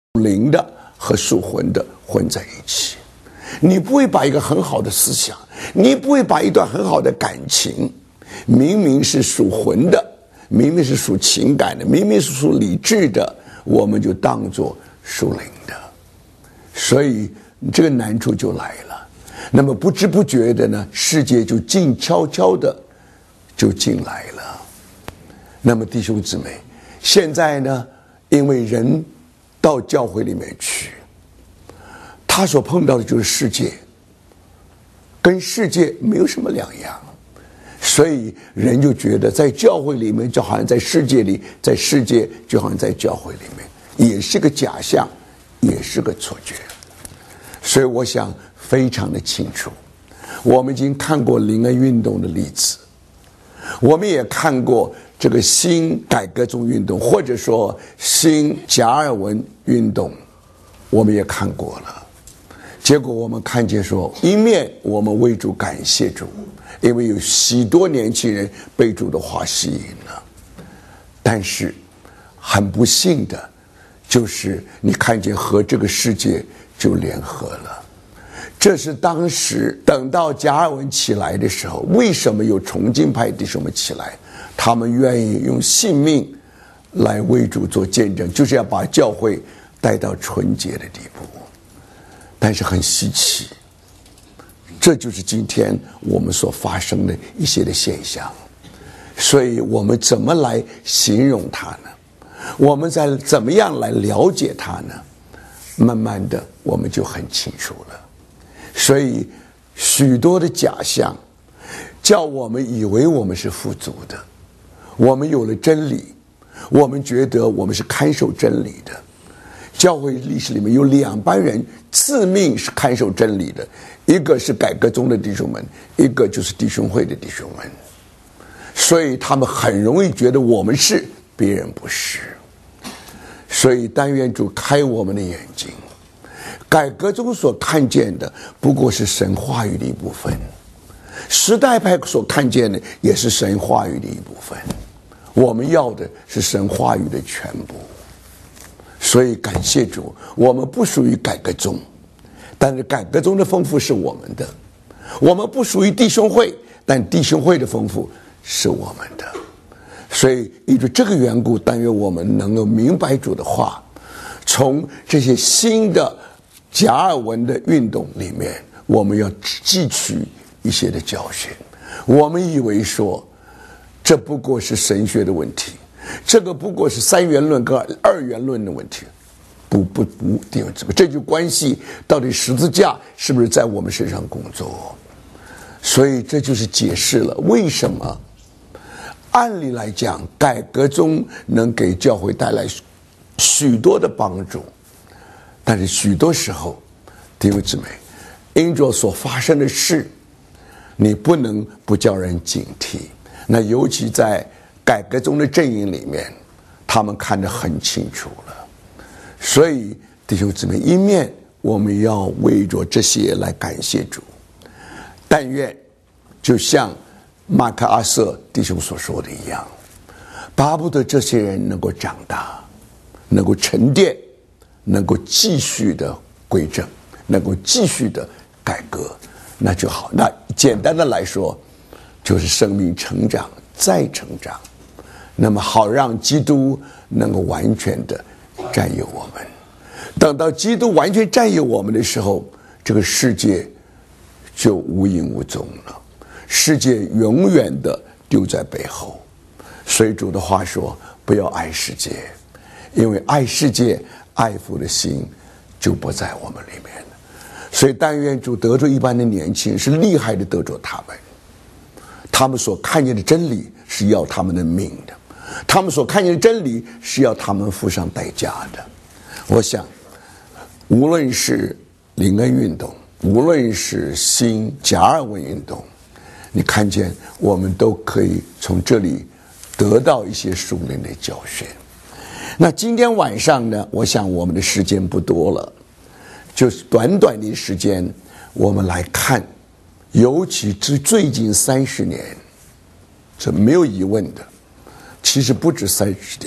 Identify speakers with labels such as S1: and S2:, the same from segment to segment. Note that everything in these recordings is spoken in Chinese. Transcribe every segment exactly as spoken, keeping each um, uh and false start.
S1: 灵的和属魂的混在一起。你不会把一个很好的思想，你不会把一段很好的感情，明明是属魂的，明明是属情感的，明明是属理智的，我们就当作属灵的。所以这个难处就来了。那么不知不觉的呢，世界就静悄悄的就进来了。那么弟兄姊妹，现在呢，因为人到教会里面去，他所碰到的就是世界，跟世界没有什么两样，所以人就觉得在教会里面就好像在世界里，在世界就好像在教会里面，也是个假象，也是个错觉。所以我想非常的清楚，我们已经看过灵恩运动的例子，我们也看过这个新改革宗运动，或者说新加尔文运动，我们也看过了。结果我们看见说，一面我们为主感谢主，因为有许多年轻人被主的话吸引了，但是很不幸的就是你看见和这个世界就联合了。这是当时等到加尔文起来的时候，为什么有崇敬派弟兄们起来，他们愿意用性命来为主做见证，就是要把教会带到纯洁的地步。但是很稀奇，这就是今天我们所发生的一些的现象。所以我们怎么来形容它呢？我们在怎么样来了解它呢？慢慢的我们就很清楚了。所以许多的假象叫我们以为我们是富足的，我们有了真理，我们觉得我们是看守真理的。教会历史里面有两班人自命是看守真理的，一个是改革宗的弟兄们，一个就是弟兄会的弟兄们。所以他们很容易觉得我们是，别人不是。所以但愿主开我们的眼睛，改革中所看见的不过是神话语的一部分，时代派所看见的也是神话语的一部分，我们要的是神话语的全部。所以感谢主，我们不属于改革宗，但是改革宗的丰富是我们的。我们不属于弟兄会，但弟兄会的丰富是我们的。所以依着这个缘故，但愿我们能够明白主的话，从这些新的加尔文的运动里面，我们要汲取一些的教训。我们以为说这不过是神学的问题，这个不过是三元论跟二元论的问题，不不不，弟兄姊妹，这就关系到底十字架是不是在我们身上工作。所以这就是解释了为什么按理来讲改革中能给教会带来许多的帮助，但是许多时候弟兄姊妹，因着所发生的事，你不能不叫人警惕。那尤其在改革中的阵营里面，他们看得很清楚了。所以弟兄姊妹，一面我们要为着这些来感谢主，但愿就像马克阿瑟弟兄所说的一样，巴不得这些人能够长大，能够沉淀，能够继续的归正，能够继续的改革，那就好。那简单的来说，就是生命成长再成长，那么好让基督能够完全的占有我们。等到基督完全占有我们的时候，这个世界就无影无踪了，世界永远的丢在背后。所以主的话说，不要爱世界，因为爱世界爱父的心就不在我们里面了。所以但愿主得着一般的年轻人，是厉害的得着他们，他们所看见的真理是要他们的命的，他们所看见的真理是要他们付上代价的。我想无论是灵恩运动，无论是新加尔文运动，你看见我们都可以从这里得到一些属灵的教训。那今天晚上呢，我想我们的时间不多了，就是短短的时间我们来看，尤其是最近三十年，这没有疑问的，其实不止三十年，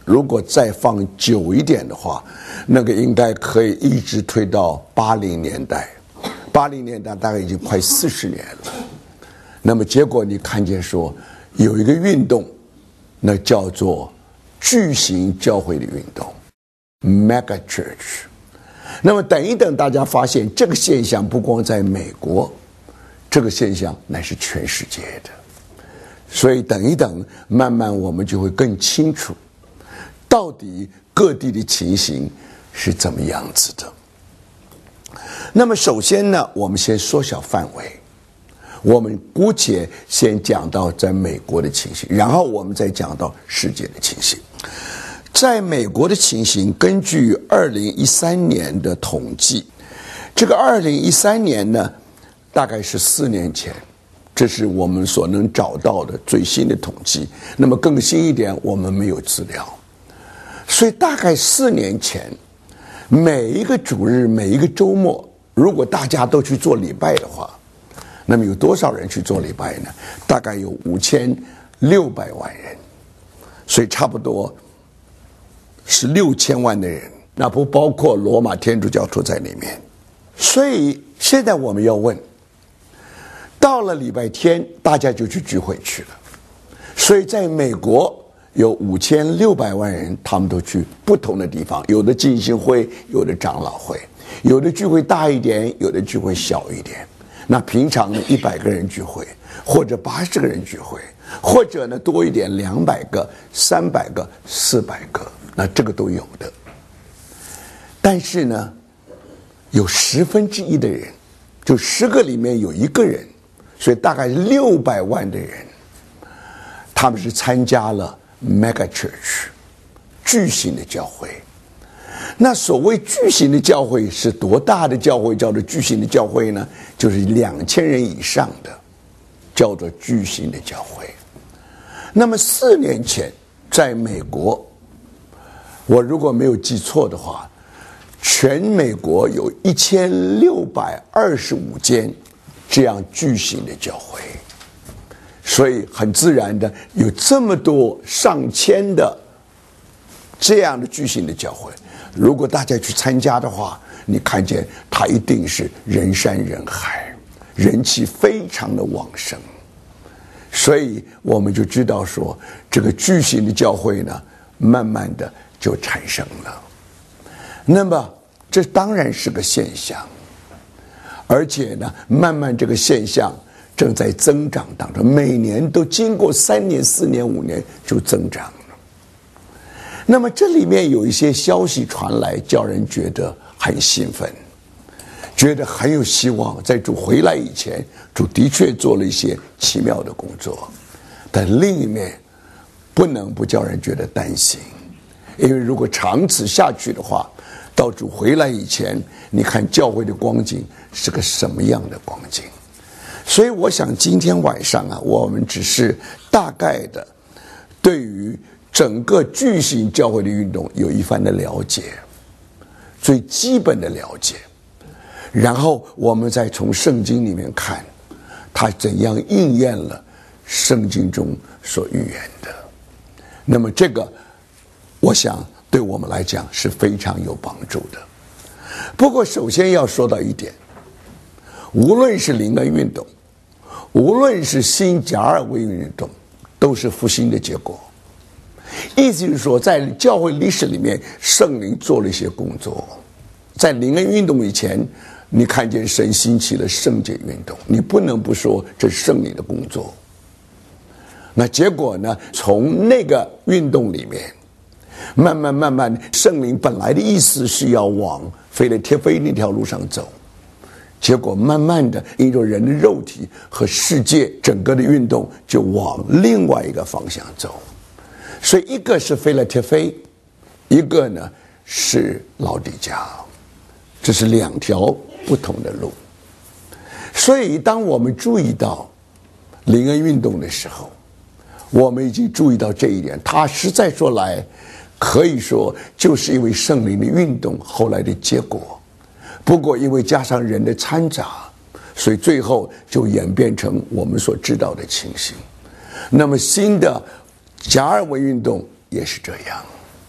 S1: 如果再放久一点的话，那个应该可以一直推到八零年代。八零年代大概已经快四十年了。那么结果你看见说有一个运动，那叫做巨型教会的运动 ，mega church。那么等一等，大家发现这个现象不光在美国，这个现象乃是全世界的。所以等一等，慢慢我们就会更清楚，到底各地的情形是怎么样子的。那么首先呢，我们先缩小范围，我们姑且先讲到在美国的情形，然后我们再讲到世界的情形。在美国的情形，根据二零一三年的统计，这个二零一三年呢，大概是四年前，这是我们所能找到的最新的统计。那么更新一点，我们没有资料，所以大概四年前，每一个主日，每一个周末，如果大家都去做礼拜的话，那么有多少人去做礼拜呢？大概有五千六百万人，所以差不多是六千万的人，那不包括罗马天主教徒在里面。所以现在我们要问，到了礼拜天，大家就去聚会去了。所以在美国有五千六百万人，他们都去不同的地方，有的浸信会，有的长老会，有的聚会大一点，有的聚会小一点。那平常呢，一百个人聚会，或者八十个人聚会，或者呢多一点，两百个、三百个、四百个，那这个都有的。但是呢，有十分之一的人，就十个里面有一个人，所以大概六百万的人，他们是参加了 mega church 巨型的教会。那所谓巨型的教会是多大的教会叫做巨型的教会呢？就是两千人以上的叫做巨型的教会。那么四年前在美国，我如果没有记错的话，全美国有一千六百二十五间这样巨型的教会，所以很自然的有这么多上千的这样的巨型的教会。如果大家去参加的话，你看见它一定是人山人海，人气非常的旺盛。所以我们就知道说，这个巨型的教会呢，慢慢的就产生了。那么这当然是个现象，而且呢，慢慢这个现象正在增长当中，每年都经过三年、四年、五年就增长。那么这里面有一些消息传来，叫人觉得很兴奋，觉得很有希望。在主回来以前，主的确做了一些奇妙的工作，但另一面不能不叫人觉得担心，因为如果长此下去的话，到主回来以前，你看教会的光景是个什么样的光景。所以我想今天晚上啊，我们只是大概的对于整个巨型教会的运动有一番的了解，最基本的了解，然后我们再从圣经里面看它怎样应验了圣经中所预言的。那么这个我想对我们来讲是非常有帮助的。不过首先要说到一点，无论是灵恩运动，无论是新加尔文运动，都是复兴的结果。意思就是说，在教会历史里面，圣灵做了一些工作。在灵恩运动以前，你看见神兴起了圣洁运动，你不能不说这是圣灵的工作。那结果呢，从那个运动里面慢慢慢慢，圣灵本来的意思是要往腓立铁非那条路上走，结果慢慢的因着人的肉体和世界整个的运动就往另外一个方向走。所以一个是腓立铁非，一个呢是老底嘉，这是两条不同的路。所以当我们注意到灵恩运动的时候，我们已经注意到这一点，它实在说来可以说就是因为圣灵的运动后来的结果。不过因为加上人的掺杂，所以最后就演变成我们所知道的情形。那么新的加尔文运动也是这样，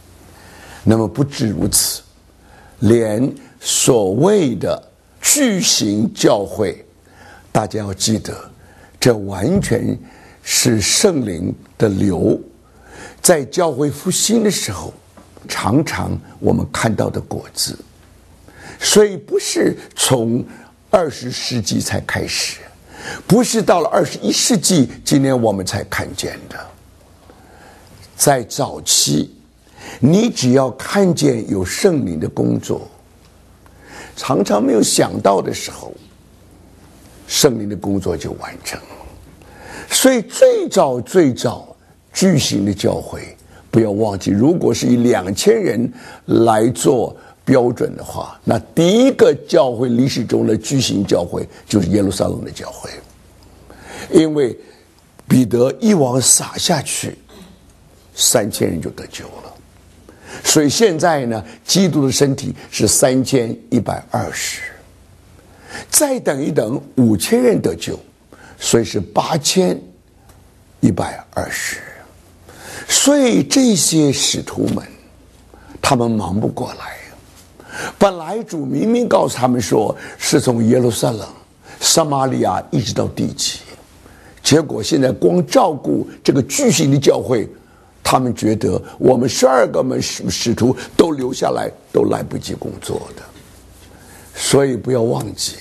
S1: 那么不止如此，连所谓的巨型教会，大家要记得，这完全是圣灵的流，在教会复兴的时候，常常我们看到的果子。所以不是从二十世纪才开始，不是到了二十一世纪今年我们才看见的。在早期，你只要看见有圣灵的工作，常常没有想到的时候，圣灵的工作就完成了。所以最早最早巨型的教会，不要忘记，如果是以两千人来做标准的话，那第一个教会历史中的巨型教会就是耶路撒冷的教会，因为彼得一网撒下去，三千人就得救了。所以现在呢，基督的身体是三千一百二十，再等一等，五千人得救，所以是八千一百二十。所以这些使徒们，他们忙不过来。本来主明明告诉他们说，是从耶路撒冷、撒玛利亚一直到地极，结果现在光照顾这个巨型的教会，他们觉得我们十二个们使徒都留下来，都来不及工作的。所以不要忘记，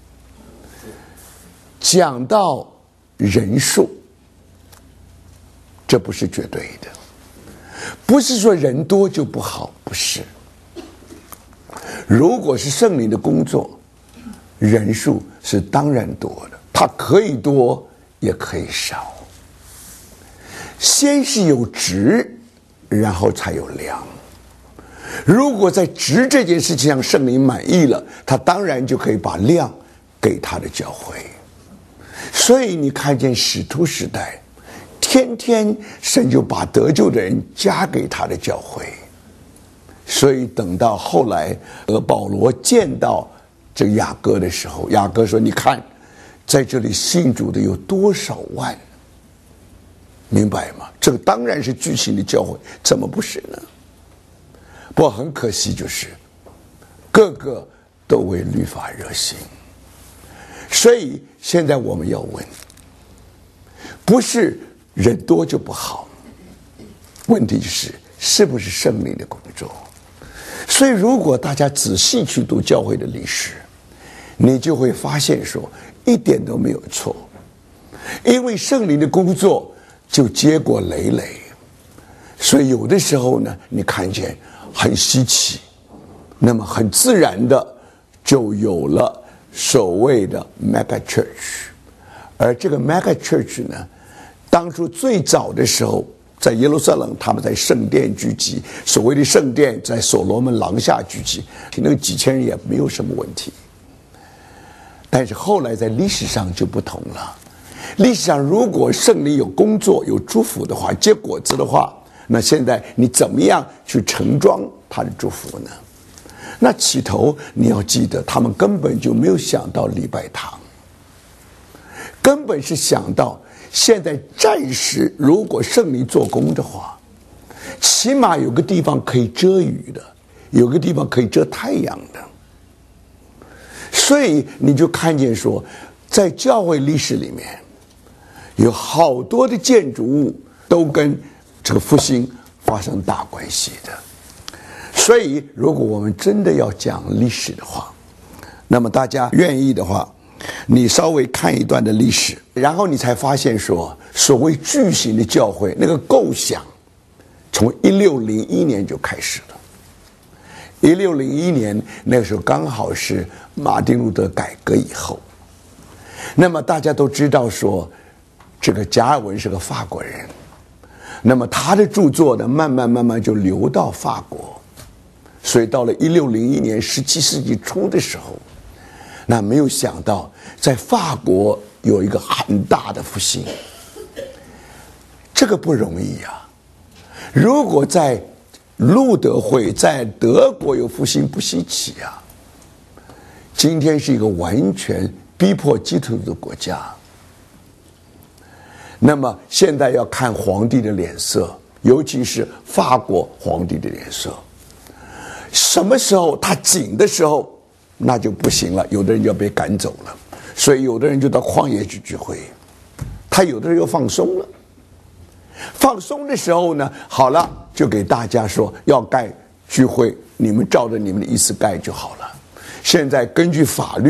S1: 讲到人数，这不是绝对的，不是说人多就不好，不是。如果是圣灵的工作，人数是当然多的，它可以多也可以少。先是有质，然后才有量。如果在质这件事情上圣灵满意了，他当然就可以把量给他的教会。所以你看见使徒时代，天天神就把得救的人加给他的教会。所以等到后来，呃，保罗见到这个雅各的时候，雅各说：“你看，在这里信主的有多少万？明白吗？这个当然是巨型的教会，怎么不是呢？不过很可惜，就是个个都为律法热心。所以现在我们要问，不是人多就不好，问题就是是不是圣灵的工作。”所以如果大家仔细去读教会的历史，你就会发现说一点都没有错，因为圣灵的工作就结果累累。所以有的时候呢，你看见很稀奇，那么很自然的就有了所谓的 mega church。 而这个 mega church 呢，当初最早的时候在耶路撒冷，他们在圣殿聚集，所谓的圣殿在所罗门廊下聚集，那个几千人也没有什么问题。但是后来在历史上就不同了，历史上如果圣灵有工作有祝福的话，结果子的话，那现在你怎么样去盛装他的祝福呢？那起头你要记得，他们根本就没有想到礼拜堂，根本是想到现在暂时如果圣灵做工的话，起码有个地方可以遮雨的，有个地方可以遮太阳的。所以你就看见说，在教会历史里面有好多的建筑物都跟这个复兴发生大关系的。所以如果我们真的要讲历史的话，那么大家愿意的话，你稍微看一段的历史，然后你才发现说，所谓巨型的教会那个构想从一六零一年就开始了。一六零一年那个时候刚好是马丁路德改革以后，那么大家都知道说，这个加尔文是个法国人，那么他的著作呢，慢慢慢慢就流到法国。所以到了一六零一年十七世纪初的时候，那没有想到在法国有一个很大的复兴，这个不容易啊。如果在路德会在德国有复兴不稀奇啊，今天是一个完全逼迫基督徒的国家。那么现在要看皇帝的脸色，尤其是法国皇帝的脸色。 什么时候他紧的时候，那就不行了，有的人就要被赶走了。所以有的人就到旷野去聚会，他有的人又放松了。放松的时候呢，好了，就给大家说要盖聚会，你们照着你们的意思盖就好了。现在根据法律。